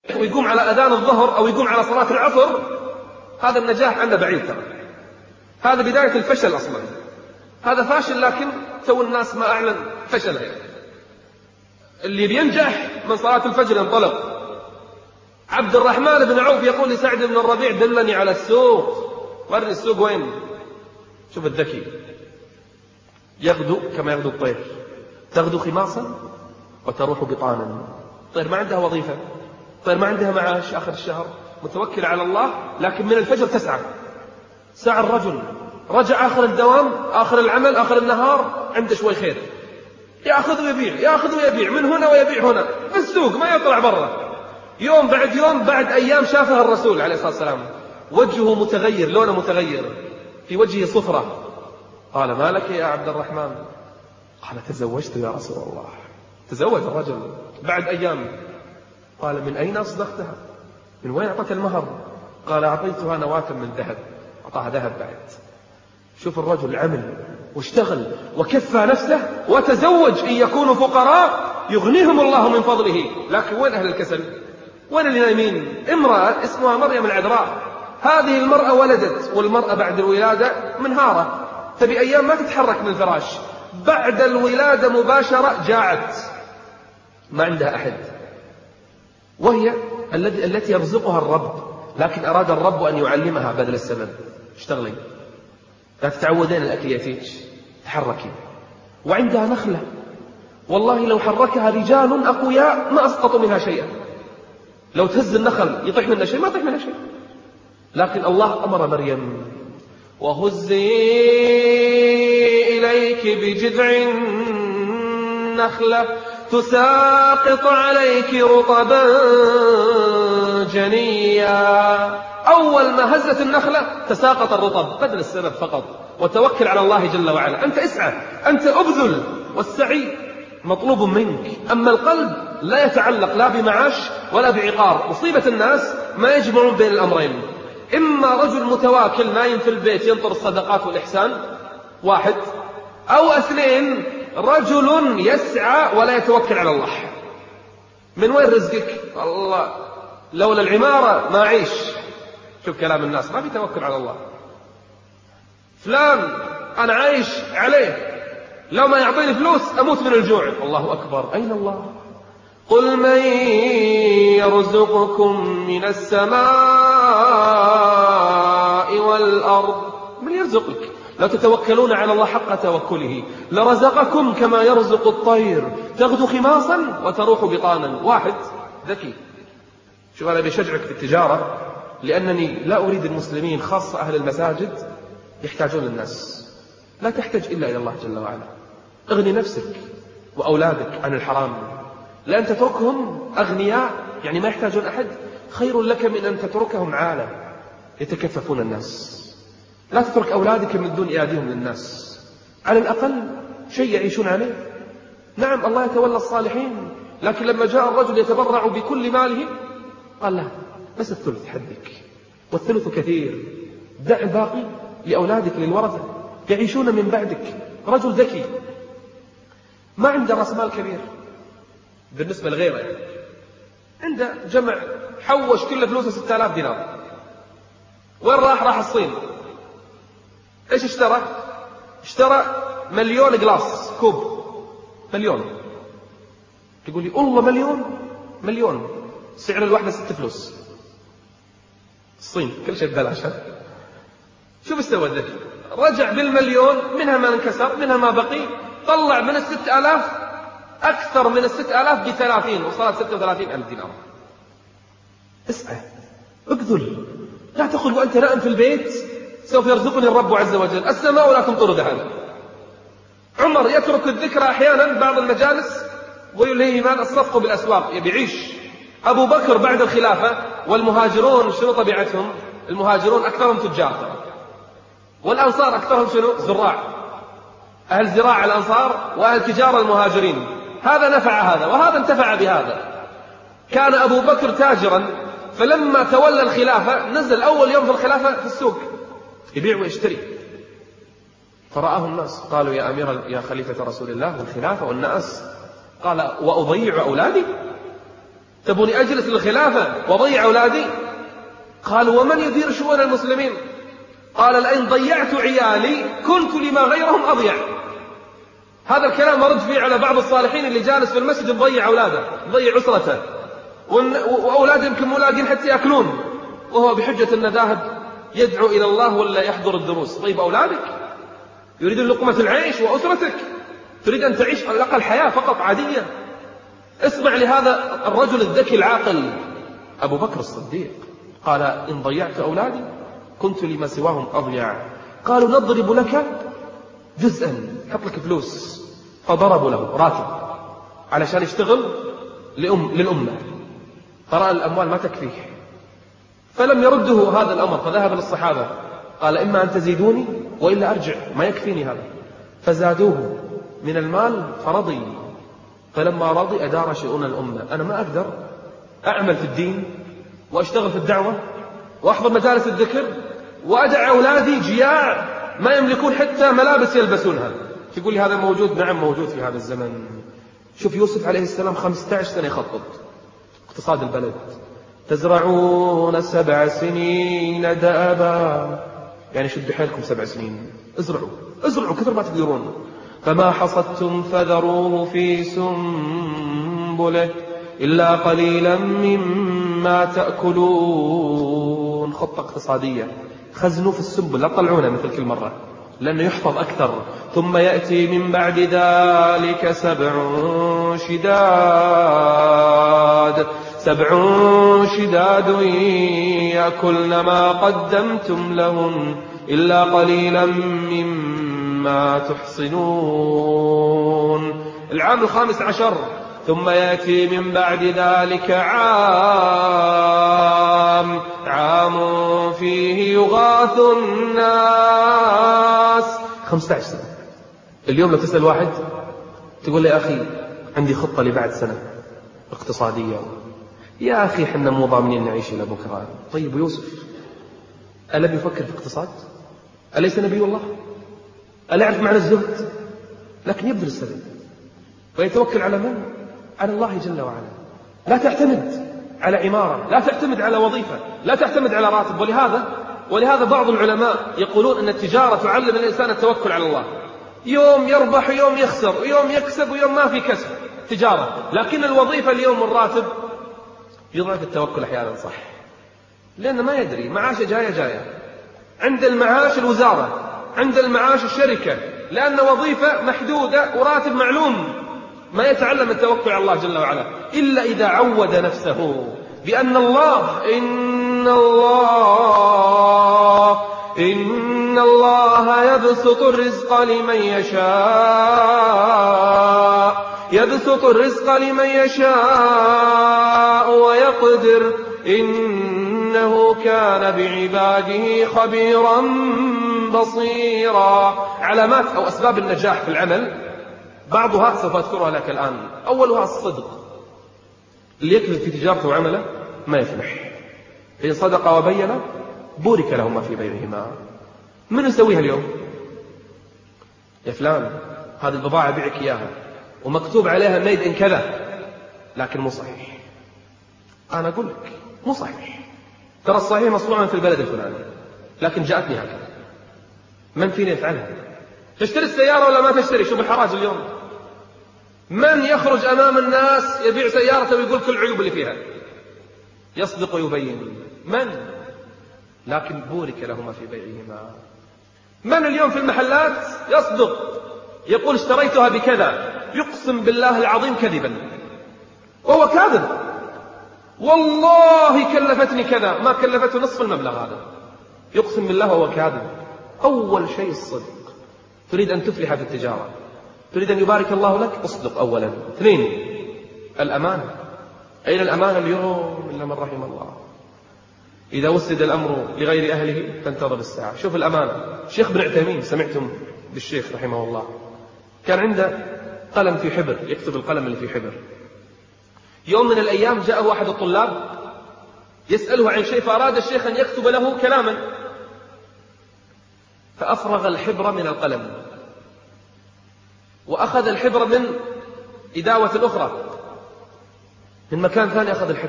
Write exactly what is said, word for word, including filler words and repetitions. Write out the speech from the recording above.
ويقوم على أذان الظهر أو يقوم على صلاة العصر، هذا النجاح عنده بعيد ترى. هذا بداية الفشل أصلا. هذا فاشل، لكن تو الناس ما أعلن فشله. اللي بينجح من صلاة الفجر ينطلق. عبد الرحمن بن عوف يقول لسعد بن الربيع: دلني على السوق، ورني السوق وين. شوف الذكي، يغدو كما يغدو الطير، تغدو خماصا وتروح بطانا. الطير ما عندها وظيفة، الطير ما عندها معاش آخر الشهر، متوكل على الله، لكن من الفجر تسعى. سعى الرجل، رجع آخر الدوام، آخر العمل، آخر النهار، عنده شوي خير، يأخذ ويبيع، يأخذ ويبيع من هنا ويبيع هنا في السوق، ما يطلع برا. يوم بعد يوم بعد أيام شافها الرسول عليه الصلاة والسلام، وجهه متغير، لونه متغير، في وجهه صفرة. قال: ما لك يا عبد الرحمن؟ قال: تزوجت يا رسول الله. تزوج الرجل بعد أيام. قال: من أين أصدقتها؟ من وين أعطت المهر؟ قال: أعطيتها نواة من ذهب. أعطاها ذهب بعد. شوف الرجل عمل واشتغل وكفى نفسه وتزوج. إن يكونوا فقراء يغنيهم الله من فضله. لكن وين أهل الكسل؟ وين اللي نايمين؟ امرأة اسمها مريم العذراء، هذه المرأة ولدت، والمرأة بعد الولادة منهارة، تبي أيام ما تتحرك من الفراش. بعد الولادة مباشرة جاعت، ما عندها أحد، وهي التي يرزقها الرب، لكن أراد الرب أن يعلمها بدل السبب. اشتغلي، لا تتعودين الأكل يتيج، تحركي. وعندها نخلة، والله لو حركها رجال أقوياء ما أسقطوا منها شيئا. لو تهز النخل يطيح منها شيء، ما يطيح منها شيء. لكن الله أمر مريم: وهزي إليك بجذع النخلة تساقط عليك رطبا جنيا. أول ما هزت النخلة تساقط الرطب بدل السبب فقط. وتوكل على الله جل وعلا. أنت اسعى، أنت أبذل، والسعي مطلوب منك. أما القلب لا يتعلق لا بمعاش ولا بعقار. مصيبة الناس ما يجمعون بين الأمرين. إما رجل متواكل نايم في البيت ينطر الصدقات والإحسان، واحد، أو اثنين، رجل يسعى ولا يتوكل على الله. من وين رزقك؟ الله، لولا العمارة ما عيش. شوف كلام الناس، ما في توكل على الله. فلان أنا عايش عليه، لو ما يعطيني فلوس أموت من الجوع. الله أكبر، أين الله؟ قل من يرزقكم من السماء والأرض؟ من يرزقك؟ لا تتوكلون على الله حق توكله لرزقكم كما يرزق الطير تغدو خماصا وتروح بطانا. واحد ذكي. شوف، أنا بشجعك في التجارة، لأنني لا أريد المسلمين خاصة أهل المساجد يحتاجون الناس. لا تحتاج إلا إلى الله جل وعلا. اغني نفسك وأولادك عن الحرام، لأن تتركهم أغنياء يعني ما يحتاجون أحد خير لك من أن تتركهم عالة يتكففون الناس. لا تترك أولادك من دون إياديهم للناس، على الأقل شيء يعيشون عليه. نعم الله يتولى الصالحين، لكن لما جاء الرجل يتبرع بكل ماله قال لا، بس الثلث حدك، والثلث كثير، دع الباقي لأولادك للورثة يعيشون من بعدك. رجل ذكي ما عنده رأس مال كبير بالنسبة لغيره، يعني عنده جمع، حوش كل فلوسه ستة آلاف دينار. وين راح؟ راح الصين. ايش اشترى؟ اشترى مليون قلاص كوب، مليون. تقول لي والله مليون؟ مليون سعر الواحدة ست فلوس. الصين كل شيء ببلاش. شوف استوى الذكي، رجع بالمليون، منها ما انكسر منها ما بقي، طلع من الست آلاف أكثر من الست آلاف بثلاثين، وصارت ستة وثلاثين ألف دينار. اسعى، ابذل، لا تقل وأنت نائم في البيت سوف يرزقني الرب عز وجل، السماء لا تمطر دهنا. عمر يترك الذكر أحيانا بعض المجالس ويلهي مال الصفق بالأسواق، يبي يعيش. أبو بكر بعد الخلافة، والمهاجرون شنو طبيعتهم؟ المهاجرون أكثرهم تجار، والأنصار أكثرهم شنو؟ زراع. أهل زراعة الأنصار وأهل تجارة المهاجرين. هذا نفع هذا وهذا انتفع بهذا. كان أبو بكر تاجرا، فلما تولى الخلافة نزل أول يوم في الخلافة في السوق يبيع ويشتري، فرآه الناس قالوا يا أمير يا خليفة رسول الله والخلافة والناس، قال وأضيع أولادي؟ تبوني أجلس للخلافة وضيع أولادي؟ قالوا ومن يدير شؤون المسلمين؟ قال لئن ضيعت عيالي كنت لما غيرهم أضيع. هذا الكلام مرد فيه على بعض الصالحين اللي جالس في المسجد مضيع أولاده، مضيع أسرته، وأولاده يمكن ملاقين حتى يأكلون، وهو بحجة أنه ذاهب يدعو إلى الله ولا يحضر الدروس. طيب أولادك يريدون لقمة العيش، وأسرتك تريد أن تعيش على الأقل حياة فقط عادية. اسمع لهذا الرجل الذكي العاقل أبو بكر الصديق، قال إن ضيعت أولادي كنت لما سواهم أضيع. قالوا نضرب لك جزءا، حط لك فلوس. فضربوا له راتب علشان يشتغل لأم للأمة، فرأى الأموال ما تكفيه، فلم يرده هذا الأمر، فذهب للصحابة قال إما أن تزيدوني وإلا أرجع، ما يكفيني هذا. فزادوه من المال فرضي، فلما رضي أدار شؤون الأمة. أنا ما أقدر أعمل في الدين وأشتغل في الدعوة وأحضر مجالس الذكر وأدع أولادي جياع ما يملكون حتى ملابس يلبسونها. تقول لي هذا موجود؟ نعم موجود في هذا الزمن. شوف يوسف عليه السلام خمسة عشر سنة يخطط اقتصاد البلد. تزرعون سبع سنين دأبا، يعني شدوا حيلكم سبع سنين، ازرعوا ازرعوا كثر ما تقدرون. فما حصدتم فذروه في سنبله إلا قليلا مما تأكلون. خطة اقتصادية، خزنوا في السنبل لا تطلعونه مثل كل مرة لأنه يحفظ أكثر. ثم يأتي من بعد ذلك سبع شداد سبع شداد يأكلن ما قدمتم لهن إلا قليلا مما تحصنون. العام الخامس عشر ثم يأتي من بعد ذلك عام عام فيه يغاث الناس. خمسة عشر سنة. اليوم لو تسأل واحد تقول لي يا أخي عندي خطة لبعد سنة اقتصادية، يا أخي حنا مو ضامنين نعيش إلى بكرة. طيب يوسف ألم يفكر في اقتصاد؟ أليس نبي الله؟ ألا يعرف معنى الزهد؟ لكن يبذل السبيل ويتوكل على من؟ على الله جل وعلا. لا تعتمد على عمارة، لا تعتمد على وظيفة، لا تعتمد على راتب. ولهذا ولهذا بعض العلماء يقولون أن التجارة تعلم الإنسان التوكل على الله. يوم يربح ويوم يخسر، ويوم يكسب ويوم ما في كسب، تجارة. لكن الوظيفة اليوم الراتب يضعف التوكل أحيانا، صح، لأنه ما يدري معاشه جاية جاية. عند المعاش الوزارة، عند المعاش الشركة، لأن وظيفة محدودة وراتب معلوم. ما يتعلم التوكل على الله جل وعلا إلا إذا عود نفسه بأن الله إن الله إن الله يبسط الرزق لمن يشاء يبسط الرزق لمن يشاء ويقدر إنه كان بعباده خبيرا بصيرا. علامات أو أسباب النجاح في العمل بعضها سوف أذكرها لك الآن. أولها الصدق. اللي يكذب في تجارته وعمله ما يفلح. إن صدق وبين بورك لهما في بينهما. من يسويها اليوم؟ يا فلان هذه البضاعة بيعك إياها ومكتوب عليها ميد إن كذا، لكن مو صحيح. أنا أقول لك مو صحيح، ترى الصحيح مصنوعا في البلد الفلاني، لكن جاءتني هكذا. من فينا يفعلها؟ تشتري السيارة ولا ما تشتري؟ شوف الحراج اليوم. من يخرج أمام الناس يبيع سيارته ويقول كل العيوب اللي فيها؟ يصدق ويبين. من؟ لكن بورك لهما في بيعهما. من اليوم في المحلات يصدق يقول اشتريتها بكذا، يقسم بالله العظيم كذبا وهو كاذب، والله كلفتني كذا، ما كلفته نصف المبلغ هذا، يقسم بالله وهو كاذب. أول شيء الصدق. تريد أن تفلح في التجارة، تريد أن يبارك الله لك، اصدق أولا. اثنين الأمانة. أين الأمانة اليوم إلا من رحم الله؟ إذا وسد الأمر لغير أهله فانتظر الساعة. شوف الأمانة. شيخ بن عثيمين سمعتم بالشيخ رحمه الله، كان عنده قلم في حبر يكتب القلم اللي في حبر. يوم من الأيام جاءه أحد الطلاب يسأله عن شيء، فأراد الشيخ أن يكتب له كلاما، فأفرغ الحبر من القلم وأخذ الحبر من إداوة أخرى من مكان ثاني أخذ الحكمة